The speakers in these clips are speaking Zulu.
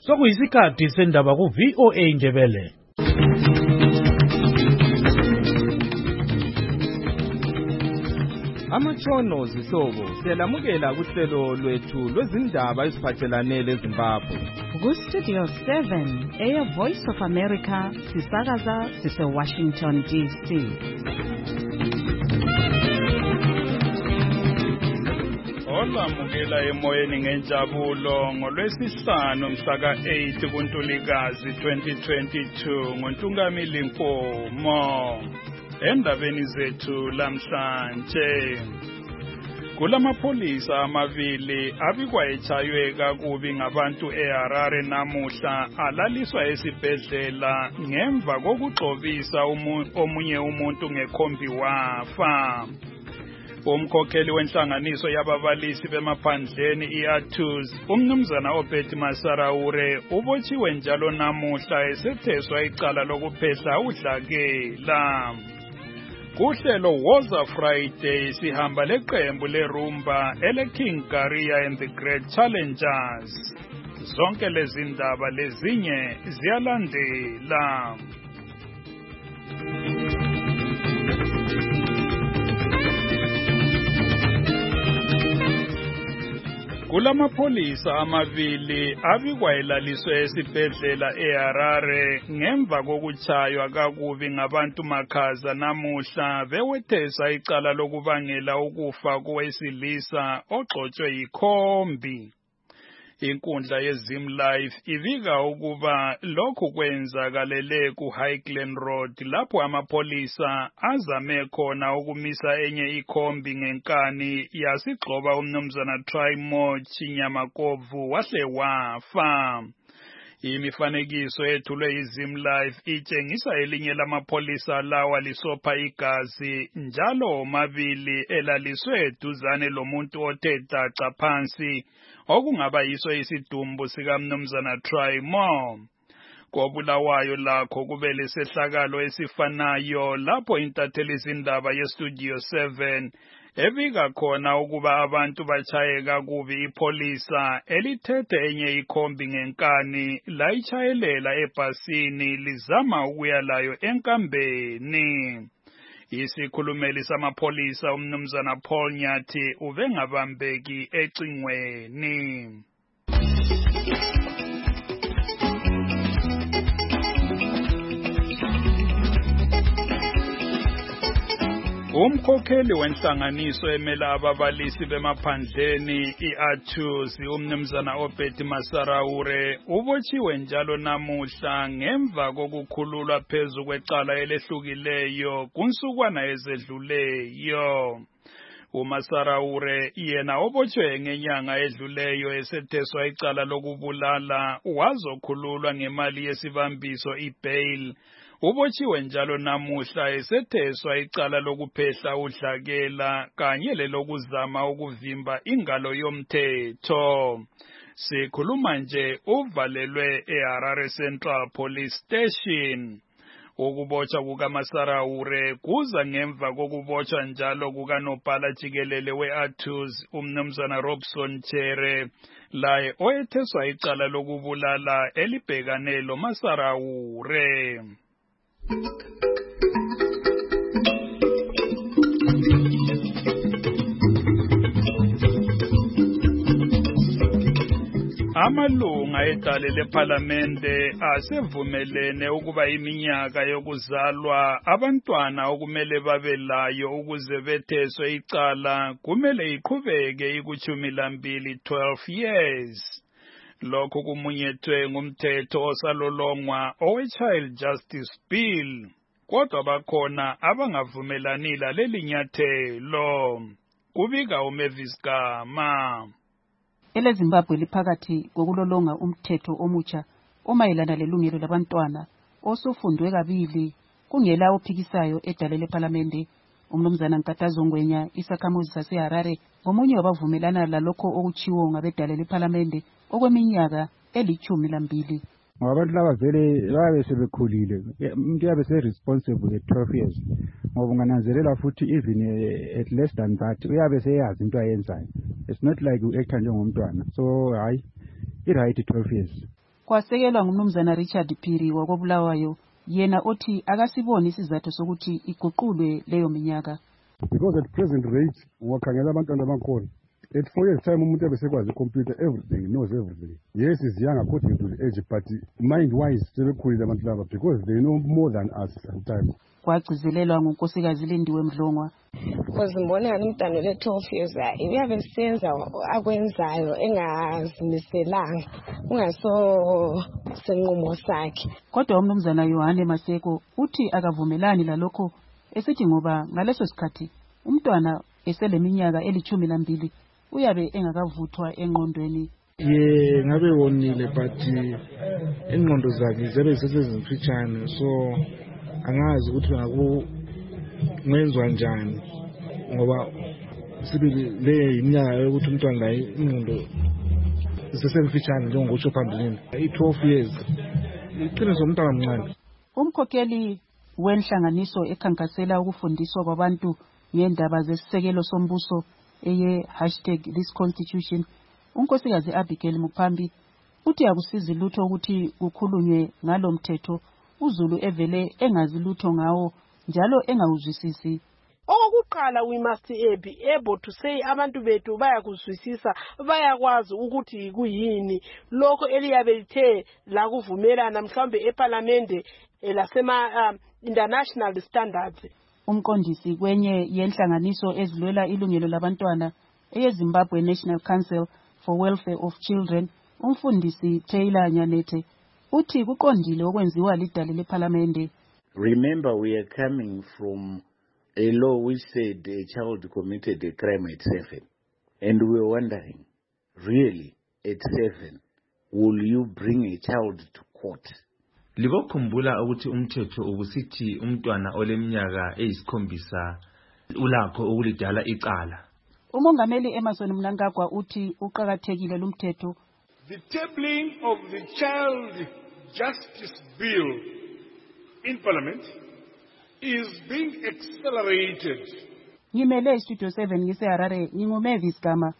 Sokuyisikhathi sendaba ku VOA Ndebele. Amatshono zihlobo siyalamukela kuhlelo lwethu lwezindaba eziphathelane leZimbabwe. Ku-Studio 7 Air Voice of America sisakaza sise-Washington DC. Olamukela emoyeni ngenjabulo ngolwesihlanu mhla ka-8 kuNtulikazi 2022 ngoNtungamili Nkomo. Endabeni zethu lamhlanje kulamapholisa amabili abikwa etshaywe kakubi ngabantu eHarare namuhla alaliswa esibhedlela ngemva kokugxobisa omunye umuntu ngekhombi wafa. Umkhokheli wenhlanganiso yababalisi bemaphandleni iATUS umnumzana Obed Masaraure ubotshiwe njalo namuhla esetheswa icala lokuphehla udlakela. Kuhlelo Woza Friday sihamba leqembu leRumba eleKing Garia and the Great Challengers. Zonke lezi ndaba lezinye ziyalandela. Kulamapholisa amabili abikwa elaliswe esibhedlela eHarare ngemva kokutshaywa kakubi ngabantu makhaza namuhla bewethesa icala lokubangela ukufa kowesilisa ogxotshwe yikhombi. Inkundla yeZimlife ibika ukuba lokhu kwenzakalele kuHighland Road lapho amapholisa azame khona ukumisa enye ikhombi ngenkani yasigxoba umnumzana Trymo Chinyamakovu wahle wafa. Imifanekiso ethulwe yiZimlife itshengisa elinye lamapholisa lawa lisopha igazi njalo mabili elaliswe duzane lomuntu othe daca phansi okungaba yiso isidumbu sikamnumzana Trymo. Kobulawayo lakho kube lesehlakalo esifanayo lapho intatheli izindaba yeStudio 7 ebika khona ukuba abantu batshaye kakubi ipholisa elithethe enye ikhombi ngenkani layitshayelela ebhasini lizama ukuya layo enkambeni. Isikhulumeli samapholisa umnumzana Paul Nyathi ubengabambeki ecingweni. Umkhokheli wenhlanganiso emela ababalisi bemaphandleni iATUS umnumzana Obed Masaraure ubotshiwe njalo namuhla ngemva kokukhululwa phezu kwecala elehlukileyo kunsukwana ezedluleyo. uMasaraure yena obotshwe ngenyanga edluleyo esetheswa icala lokubulala wazokhululwa ngemali yesibambiso ibail. Ubotshiwe njalo namuhla esetheswa icala lokuphehla udlakela kanye lelokuzama ukuvimba ingalo yomthetho. Sikhuluma nje uvalelwe eHarare Central Police Station. Ukubotshwa kukaMasaraure kuza ngemva kokubotshwa njalo kukanobhala jikelele we-ATUS umnumzana Robson Chere laye oyetheswa icala lokubulala elibhekane loMasaraure. Amalunga edale lePhalamende asevumelene ukuba iminyaka yokuzalwa abantwana okumele babelayo ukuze betheswe icala kumele iqhubeke ikuchumilambili 12 years. Lokho kumunyethwe ngumthetho osalolongwa owe-Child Justice Bill. Kodwa bakhona abangavumelani laleli nyathelo. Kubika uMavis Gama. EleZimbabwe liphakathi kokulolonga umthetho omutsha omayelana lelungelo labantwana osufundwe kabili kungela ophikisayo edale lePhalamende. Umnumzana Nkatazo Ngwenya isakhamuzi saseHarare ngomunye wabavumelana lalokho okuchiwo ngabedale lePhalamende okweminyaka 12. Abantu laba vele babe sebekhulile umuntu yabe responsible at 12 years ngoba ungananzelela futhi even at less than that uyabe seyazi into ayenzayo. It's not like uact njengomntwana, so hayi i-right 12 years. kwasekelwa ngumnumzana Richard Phiri wakobulawayo, yena othi akasiboni isizathu sokuthi iguqulwe leyo minyaka. Because at present rate ungakhangela abantwana bakhona at 4 years time umuntu ebesekwazi computer, everything, knows everything. Yes, is young according to the age, but mind wise sebekhulile abantu laba because they know more than us sometimes. Kwagcizelelwa ngunkosikazi Lindiwe Mdlongwa. Ngibona umntana le 12 years uyabe senza akwenzayo engazimiselanga ungaso senqumo sakhe. Kodwa umnumzana Yohane Maseko uthi akavumelani lalokho, esithi ngoba ngaleso sikhathi umntwana eseleminyaka eli12 uyabe engakavuthwa engqondweni. Ngabe wonile but ingqondo zakhe zabe sesezimfitshane, so angazi ukuthi ngakungenzwa njani ngoba sibili le iminyaka yokuthi umntwana la ingqondo sesemfitshane njengokusho phambilini. 12 years iqiniso umntwana omncane. Umkhokheli wenhlanganiso ekhankasela ukufundiswa kwabantu ngendaba zesisekelo sombuso eye #ThisConstitution, unkosikazi Abigail Muphambi uthi akusizi lutho ukuthi kukhulunywe ngalo mthetho uZulu evele engazi lutho ngawo njalo engawuzwisisi. Okokuqala, we must be able to say abantu bethu bayakuzwisisa, bayakwazi ukuthi kuyini lokho eliyabe lithe la kuvumelana mhlawumbe eParliament lasema international standards. Umqondisi kwenye yenhlanganiso ezilwela ilungelo labantwana eyeZimbabwe National Council for Welfare of Children, umfundisi Taylor Nyanethe uthi kuqondile okwenziwa lidale leParliament. Remember, we are coming from a law which said a child committed a crime at 7, and we were wondering, really, at 7, will you bring a child to court? Likokhumbula ukuthi umthetho ubusithi umntwana oleminyaka eyisikhombisa ulakho ukulidala icala. Umongameli Emerson Mnangagwa uthi uqhakathekile lumthetho. The tabling of the Child Justice Bill in Parliament is being accelerated. Ngimele Studio 7 ngiseHarare, nginguMavis Gama.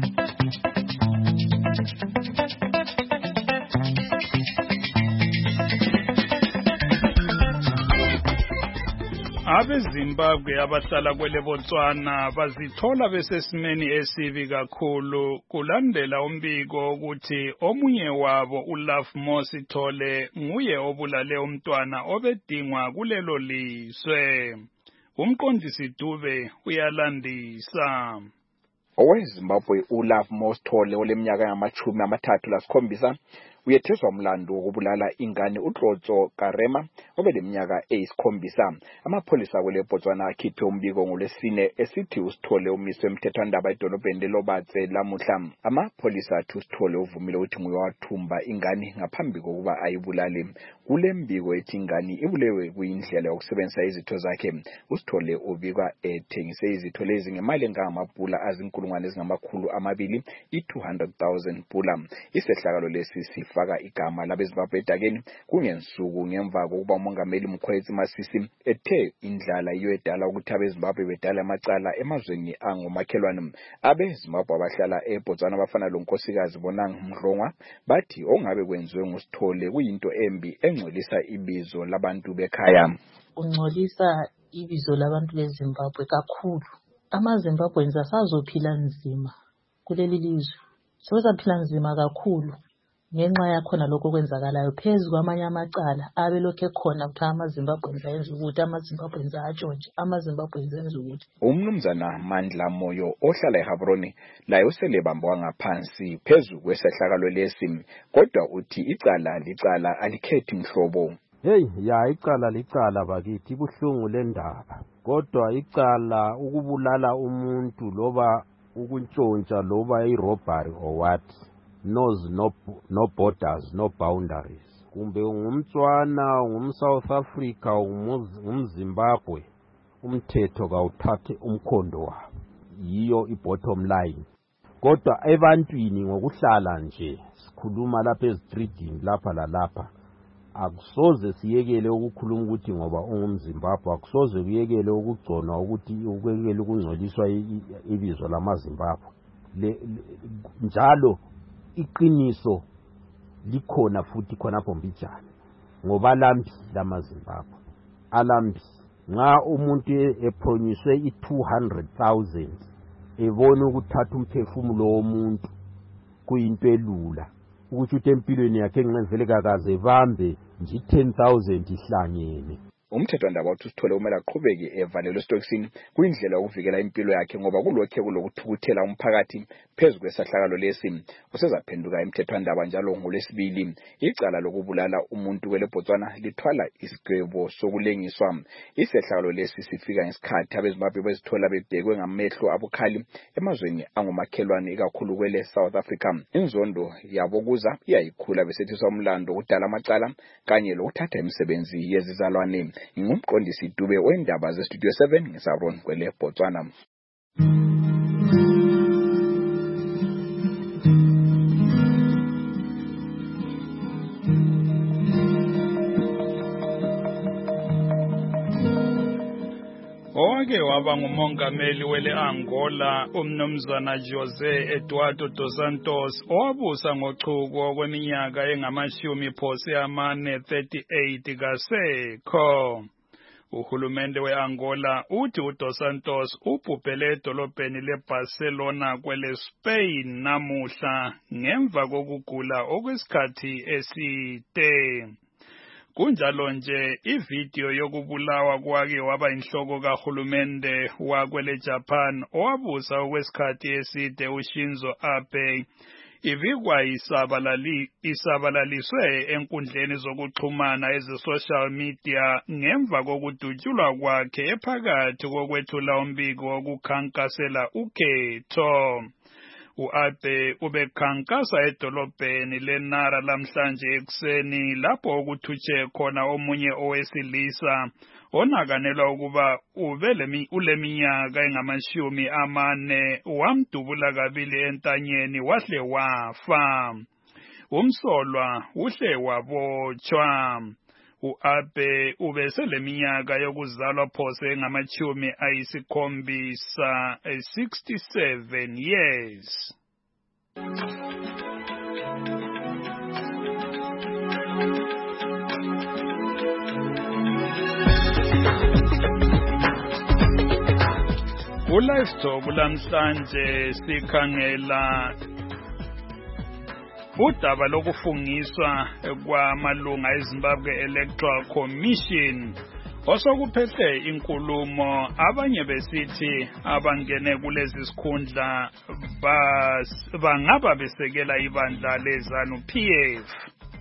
AbeZimbabwe abahlala kwele Botswana bazithola besesimeni esibi kakhulu kulandela umbiko ukuthi omunye wabo uLafmo Sithole nguye obulale umntwana obedingwa kulelo lizwe. Umqondisi Dube uyalandisa. OweZimbabwe uLafmo Sithole oleminyaka yama-37 uyetheswa umlando wokubulala ingane uTlotso Karema obeleminyaka eyisikhombisa. Amapholisa kwele Botswana akhiphe umbiko ngolwesine esithi uSithole umiswe emthethwandaba edolobheni leLobatse lamuhla. Amapholisa athi uSithole uvumile ukuthi nguye wathumba ingane ngaphambi kokuba ayibulale. Kule mbiko ethi ingane ibulewe kuyindlela yokusebenzisa izitho zakhe. uSithole ubikwa ethengise izitho lezi ngemali engamabhula azinkulungwane ezingama200, i200,000 bhula. Isehlakalo lesi sifaka igama labeZimbabwe edakeni kungensuku ngemva kokuba umongameli Mkhwezi Masisi ethe indlala iyo edala ukuthi abeZimbabwe bedala amacala emazweni angomakhelwane. AbeZimbabwe abahlala eBotswana abafana lonkosikazi Bonang Mdlongwa bathi ongabe kwenziwe nguSithole kuyinto embi engcolisa ibizo labantu bekhaya. Ungcolisa ibizo labantu beZimbabwe kakhulu. AmaZimbabweans asazophila nzima kuleli lizwe. Sozaphila nzima kakhulu ngenxa yakhona lokho kwenzakalayo phezu kwamanye amacala abelokhe khona ukuthi amaZimbabweans ayenza ukuthi amaZimbabweans atshontshe, amaZimbabweans enza ukuthi. Umnumzana Mandla Moyo ohlala eHabroni laye usele bambwa ngaphansi phezu kwesehlakalo lesi, kodwa uthi icala alikhethi mhlobo. Icala licala bakithi, ibuhlungu lendaba. Kodwa icala ukubulala umuntu loba ukuntshontsha loba irobbery or what knows no borders, no boundaries. Kumbe ngumTswana, ngumSouth Africa, ngumZimbabwe, umthetho kawuthathe umkhondo wabo. Yiyo ibottom line. Kodwa ebantwini ngokuhlala nje sikhuluma lapha ezitreetini lapha lalapha, akusoze siyekele ukukhuluma ukuthi ngoba ungumZimbabwe, akusoze kuyekele ukugconwa ukuthi ukuyekele ukungcoliswa ibizo lamaZimbabwe. Njalo iqiniso likhona futhi khonapho mbijana ngoba lambi lamaZimbabwe alambi nxa umuntu ephonyiswe i200,000 ebona ukuthatha umphefumulo womuntu kuyinto elula ukuthi empilweni yakhe ngivele kakaze bambe nje 10,000 ihlangene. Umthethwandaba uthi Sithole kumele aqhubeke evalelwe esitokisini kuyindlela yokuvikela impilo yakhe ngoba kulokho kulokuthukuthela umphakathi phezulu kwesahlakalo lesi. Usezaphenduka emthethwandaba njalo ngolesibili. Icala lokubulala umuntu kweleBotswana lithwala isigwebo sokulengiswa. Isehlakalo lesi sifika ngesikhathi abeZimbabwe bezithola bebhekwe ngamehlo abukhali emazweni angomakhelwane ikakhulu kwele South Africa. Inzondo yabo kuza iyayikhula besethiswa umlando ukudala amacala kanye lokuthatha imisebenzi yezizalwane. Ngumqondisi Dube wendaba zeStudio 7 ngeSaron kwele Botswana. Owake waba ngumongameli wele Angola umnumzana Jose Eduardo dos Santos owabusa ngochuku kweminyaka engama-38 kasekho. Uhulumende we-Angola uthi uDos Santos ubhubhele edolobheni leBarcelona kwele Spain namuhla ngemva kokugula okwesikhathi eside. Kunjalo nje ivideo yokubulawa kwakhe waba inhloko kahulumende wakwele Japan owabusa okwesikhathi eside uShinzo Abe ivikwa isabalaliswe enkundleni zokuxhumana eze-social media ngemva kokudutshulwa kwakhe ephakathi kokwethula umbiko wokukhankasela ukhetho. U-Abe ubekhankasa edolobheni leNara lamhlanje ekuseni lapho okuthutshe khona omunye owesilisa onakanelwa ukuba uleminyaka engama-40 wamdubula kabili entanyeni wahle wafa. Umsolwa uhle wabotshwa. U-Abe ubeseleminyaka yokuzalwa phose engama-70 67 years. Ku-Livestock lamhlanje sikhangela udaba lokufungiswa kwamalunga eZimbabwe Electoral Commission osokuphethe inkulumo abanye besithi abangene kulezi sikhundla bangaba besekela ibandla leZANU-PF.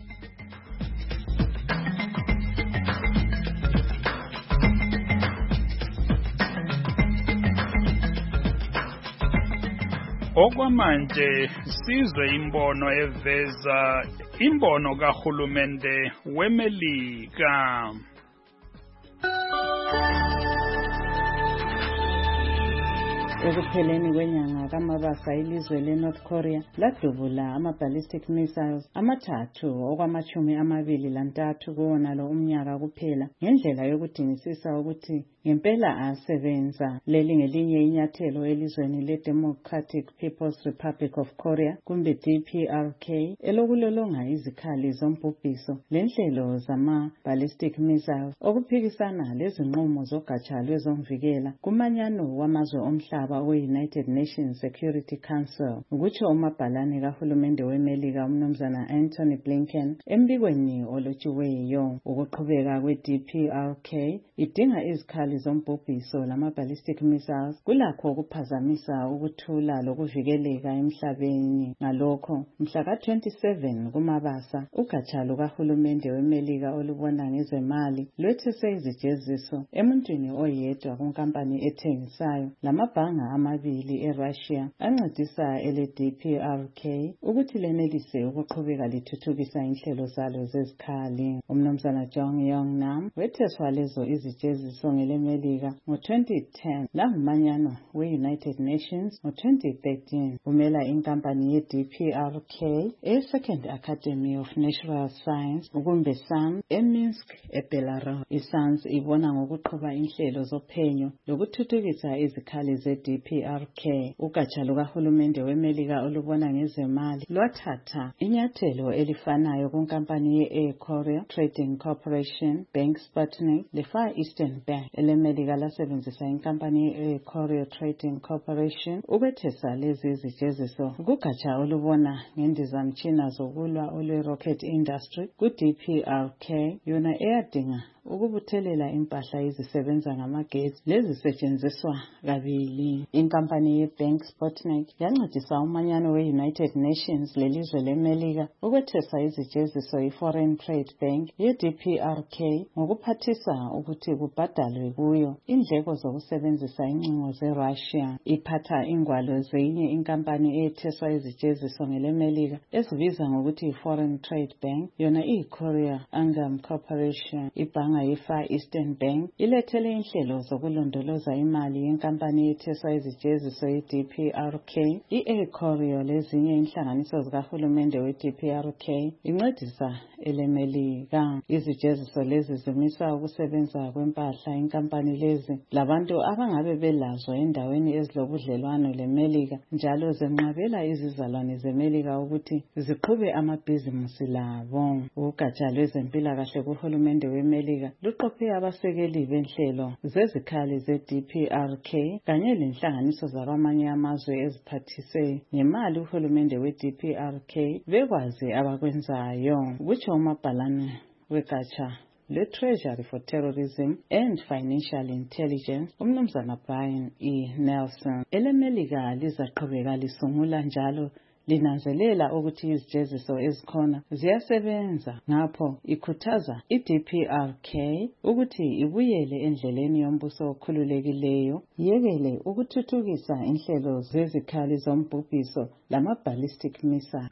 Okwamanje sizwe imbono eveza imbono kahulumende weMelika. Ekupheleni kwenyanga kaMabasa ilizwe leNorth Korea ladubula ama-ballistic missiles amathathu okwama-23 kuwonalo umnyaka kuphela ngendlela yokudingisisa ukuthi ngempela asebenza. Leli ngelinye inyathelo elizweni le-Democratic People's Republic of Korea kumbe DPRK elokulolonga izikhali zombhubhiso lenhlelo zama-ballistic missiles okuphikisana lezinqumo zogatsha lwezomvikela kumanyano wamazwe omhlaba we-United Nations Security Council. Ukutsho umabhalane kahulumende weMelika umnumzana Anthony Blinken embikweni olotshiweyo. Ukuqhubeka kwe-DPRK idinga izikhali zombhubhiso lama-ballistic missiles kulakho ukuphazamisa ukuthula lokuvikeleka emhlabeni. Ngalokho mhla ka-27 kuMabasa ugatsha lukahulumende weMelika olubona ngezemali lwethese izijeziso emuntwini oyedwa kunkampani ethengisayo lamabhanga amabili eRussia ancedisa ele-DPRK ukuthi lenelise ukuqhubeka lithuthukisa inhlelo zalo zezikhali. Umnumzana Jong Yong Nam wetheswa lezo izijeziso ngeleMelika ngo-2010 langumanyano we-United Nations ngo-2013. Umela inkampani ye-DPRK e-Second Academy of Natural Science kumbe SANS eMinsk eBelarus. iSANS ibona ngokuqhuba inhlelo zophenyo lokuthuthukisa izikhali ze-DPRK DPRK. Ugatsha lukahulumende weMelika olubona ngezemali lwathatha inyathelo elifanayo kunkampani ye-Air Courier Trading Corporation, Bank Sputnik le-Far Eastern Bank eleMelika lasebenzisa inkampani ye-Air Courier Trading Corporation ukwethesa lezi zijeziso kugatsha olubona ngendizamtshina zokulwa olwe-Rocket Industry ku-DPRK, yona eyadinga ukubuthelela impahla ezisebenza ngamagetsi lezisetshenziswa kabili. Inkampani ye-Bank Sputnik yancedisa umanyano we-United Nations lelizwe leMelika ukwethesa izijeziso i-Foreign Trade Bank ye-DPRK ngokuphathisa ukuthi kubhadalwe kuyo indleko zokusebenzisa incingo ze-Russia. Iphatha ingwalo zenye inkampani eyetheswa izijeziso ngeleMelika ezibizwa ngokuthi i-Foreign Trade Bank, yona iyi-Korea Angam Corporation. Ibhanga ye-Far Eastern Bank ilethele inhlelo zokulondoloza imali yenkampani yetheswa izijeziso ye-DPRK, i-Air Courier lezinye inhlanganiso zikahulumende we-DPRK incedisa eleMelika. Izijeziso lezi zimisa ukusebenza kwempahla inkampani lezi labantu abangabe belazo endaweni ezilobudlelwano leMelika, njalo zenqabela izizalwane zeMelika ukuthi ziqhube amabhizimusi labo. Ugatsha lwezempilakahle kuhulumende weMelika luqophe abasekeli benhlelo zezikhali ze-DPRK kanye lenhlanganiso zakwamanye amazwe eziphathise ngemali uhulumende we-DPRK bekwazi abakwenzayo, kutsho umabhalane wegatsha le-Treasury for Terrorism and Financial Intelligence umnumzana Brian E. Nelson. eleMelika lizaqhubeka lisungula njalo linanzelela ukuthi izijeziso ezikhona ziyasebenza, ngapho ikhuthaza i-DPRK ukuthi ibuyele endleleni yombuso okhululekileyo, yekele ukuthuthukisa inhlelo zezikhali zombhubhiso lama-ballistic missile.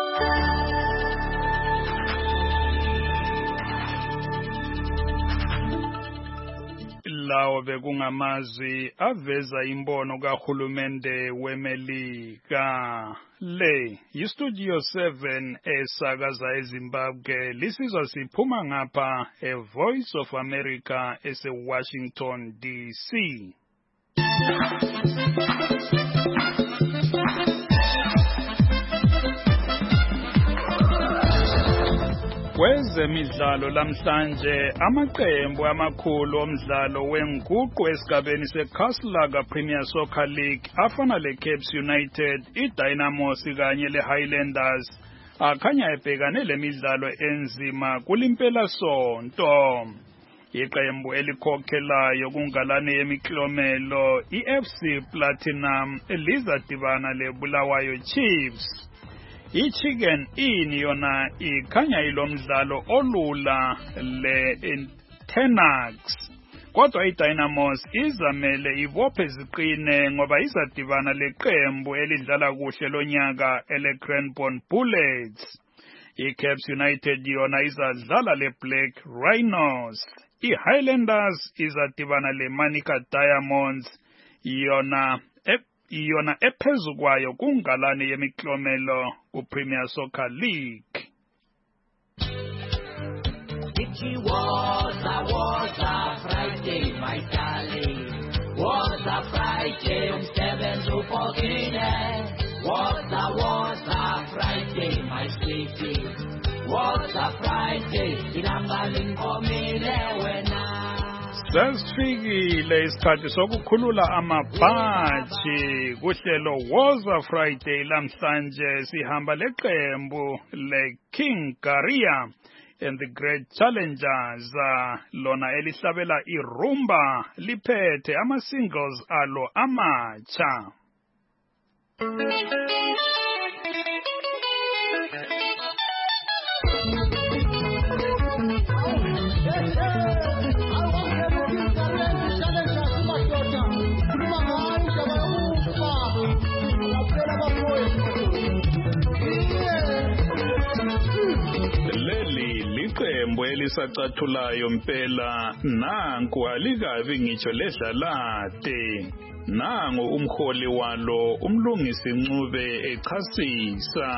Lawo bekungamazwi aveza imbono kahulumende weMelika. Le yiStudio 7 esakaza eZimbabwe, lisizwa siphuma ngapha eVoice of America eseWashington DC. Kwezemidlalo lamhlanje amaqembu amakhulu omdlalo wenguqu esigabeni seCastlelaga Premier Soccer League afana leCaps United, iDynamos kanye leHighlanders akhanya ebhekane lemidlalo enzima kulimpela sonto. Iqembu elikhokhelayo kungalane yemiklomelo iFC Platinum lizadibana leBulawayo Chiefs. iChicken Inn yona ikhanya ilomdlalo olula le-Tenax, kodwa iDynamos izamele ibophe ziqine ngoba izadibana leqembu elidlala kuhle lonyaka eleCranbourne Bullets. iCaps United yona izadlala leBlack Rhinos. iHighlanders izadibana leManica Diamonds, yona ephezu kwayo kungalane yemiklomelo kuPremier Soccer League. It was a Friday, my darling. Was a Friday, 7 to 14. Was a Friday, my sweetie. Was a Friday, inambalin komile wena. Sesifikile isikhathi sokukhulula amabhaji kuhlelo Woza Friday lamhlanje. Sihamba leqembu leKing Garia and the Great Challengers, lona elihlabela irumba liphethe ama-singles alo amatsha. Leli liqembu elisacathulayo mpela, nanku alikabi ngitsho ledlalade. nango umholi walo umlungisi Ncube echasisa.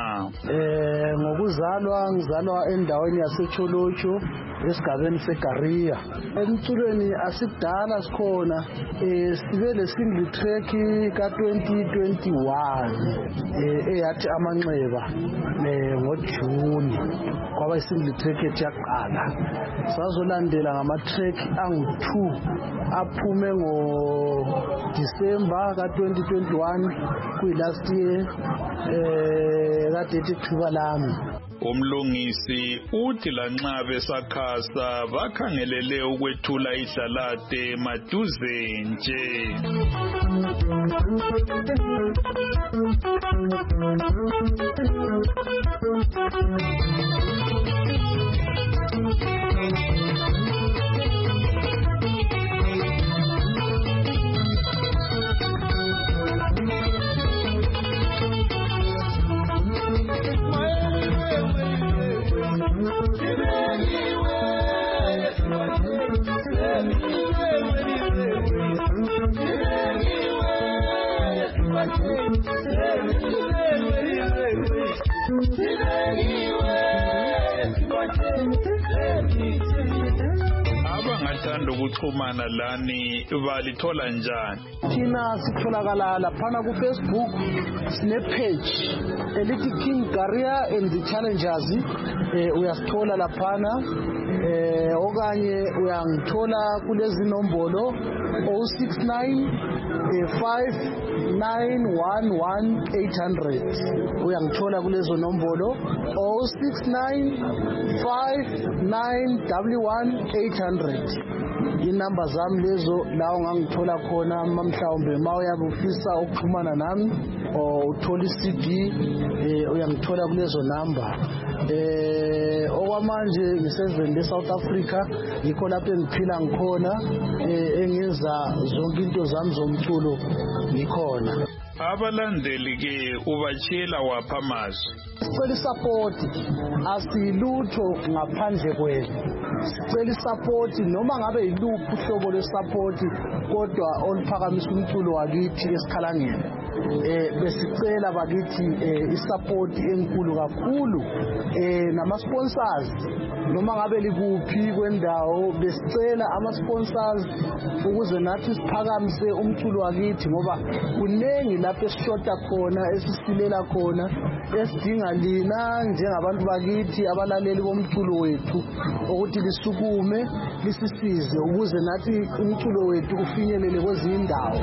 Ngizalwa endaweni yaseCholocho esigabeni seGariya. Emculweni asikudala sikhona sibe le single track ka-2021 eyathi amanxeba ngoJuni kwaba isingle track ethi yaqala. Sazolandela ngama-track angu-2 aphume ngo-December ka-2021 kuyi-last year kade ethi Xiba Lami. Umlungisi uthi lanxa besakhasa bakhangelele ukwethula idlalade maduze nje. Abangathanda ukuxhumana lani balithola njani? Thina sitholakala laphana ku-Facebook sine-page elithi King Gariya and the Challengers. Uyasithola laphana okanye uyangithola kulezi nombolo 069 5911800. Uyangithola kulezo nombolo 069 5911800. Inamba zami lezo la ungangithola khona mhlawumbe mawuyabe ufisa ukuxhumana nami o uthola iCD uyangithola kulezo namba. Okwamanje ngisezweni leSouth Africa ngikho lapho engiphila ngikhona engenza zonke into zami zomculo ngikhona. Abalandeli ke ubachela wapha amazwi. Sicela support, asilutho ngaphandle kwenu. Sicela support noma ngabe yiluphi uhlobo lwesupport kodwa oluphakamisa umculo wakithi esikhalangeni. Besicela bakithi isupport enkulu kakhulu nama sponsors noma ngabe likuphi kwendawo besicela ama sponsors ukuze nathi siphakamise umculo wakithi ngoba kunengi lapho esishota khona esisilela khona esidinga lina njengabantu bakithi abalaleli bomculo wethu ukuthi lisukume lisisize ukuze nathi umculo wethu ufinyelele kwezinye indawo.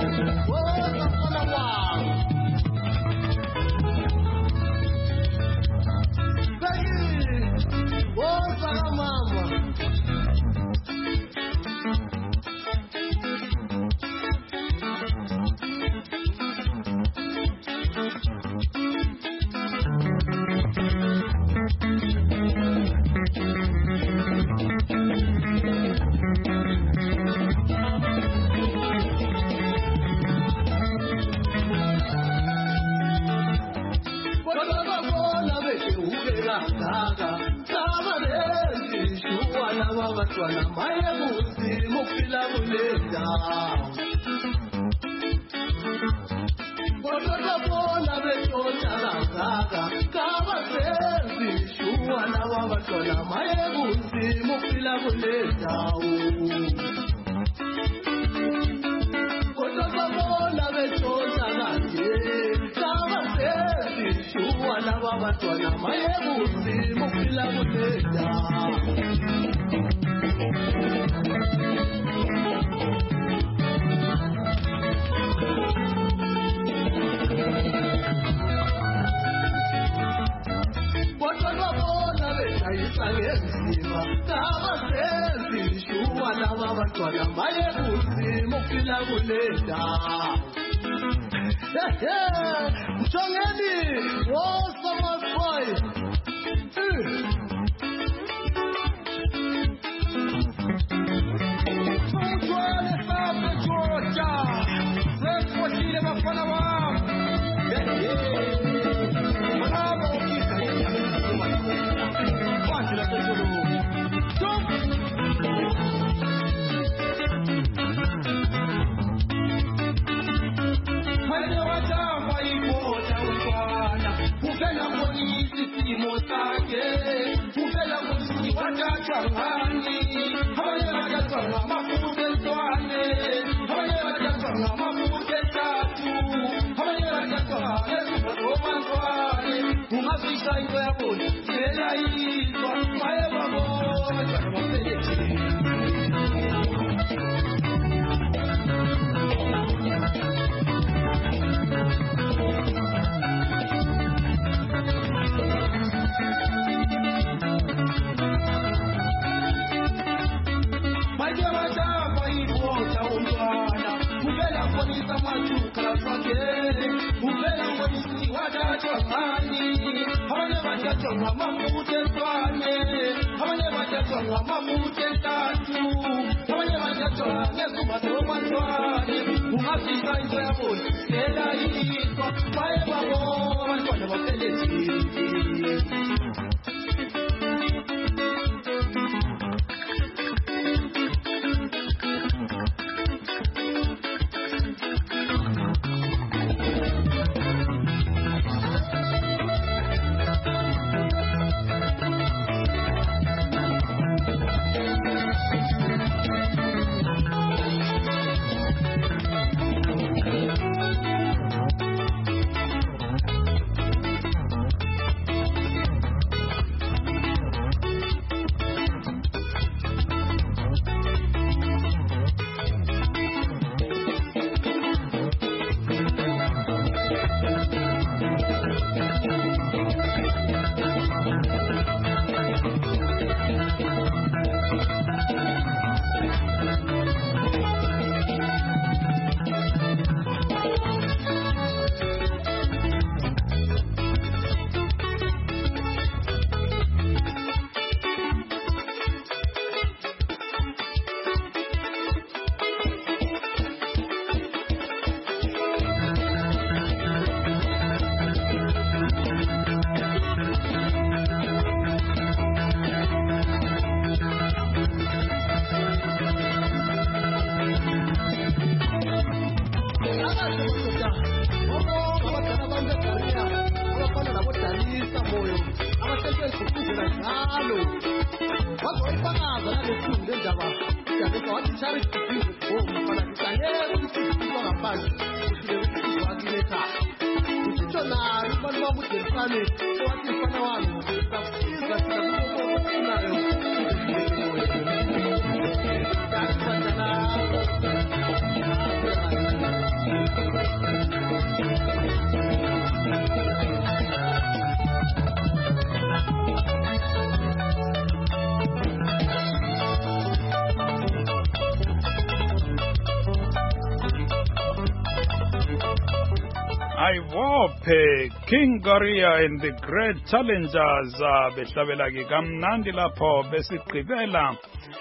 Ayibophe King Goriya and the Great Challengers behlabela ke kamnandi lapho besigqibela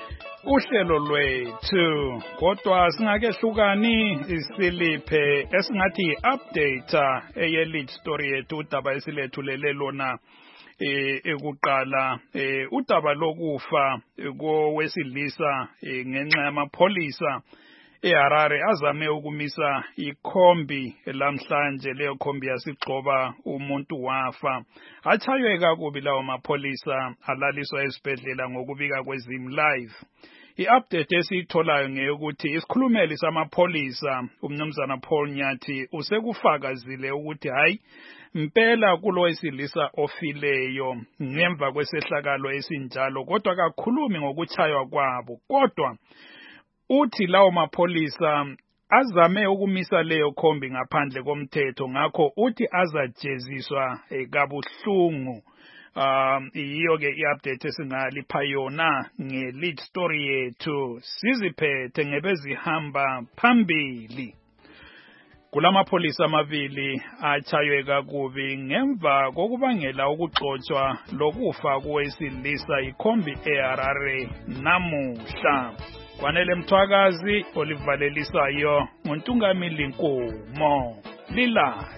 uhlelo lwethu kodwa singake hlukani isiliphe esingathi update eye lead story yethu udaba esilethulele lona ekuqala udaba lokufa kowesilisa ngenxa yamapholisa eHarare azame ukumisa ikhombi lamhlanje leyo khombi yasigcoba umuntu wafa achaywe kakubi lawo mapholisa alaliswa esibhedlela ngokubika kweZim Live. I-update esiyitholayo ngeyokuthi isikhulumeli samapholisa umnumzana Paul Nyathi usekufakazile ukuthi hayi impela kulo wesilisa ofileyo ngemva kwesehlakalo esinjalo kodwa akakhulumi ngokuchaywa kwabo kodwa uthi lawo mapholisa azame ukumisa leyo khombi ngaphandle komthetho ngakho uthi azajeziswa kabuhlungu. Iyo ke i-update esingalipha yona nge-lead story yethu siziphethe ngebezihamba phambili. Kulamapholisa amabili achaywe kakubi ngemva kokubangela ukuxotshwa lokufa kowesilisa ikhombi eHarare namuhla. Kwanele Mthwakazi olivalelisayo nguNtungamili Nkomo Lilali.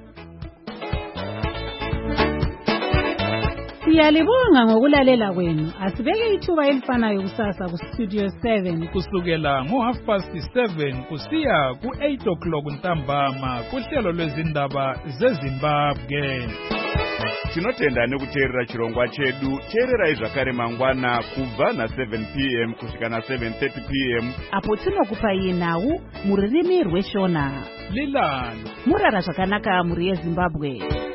Siyalibonga ngokulalela kwenu. Asibeke ithuba elifanayo kusasa ku Studio 7 kusukela ngo7:30 kusiya ku8 o'clock ntambama kuhlelo lwezindaba zeZimbabwe. tinotenda nekuteerera chirongwa chedu. Teererai zvakare mangwana kubva na7 p.m. kusvika na7:30 p.m. apo tinokupai nhau muririmi rweshona. Lilano murara zvakanaka muri yeZimbabwe.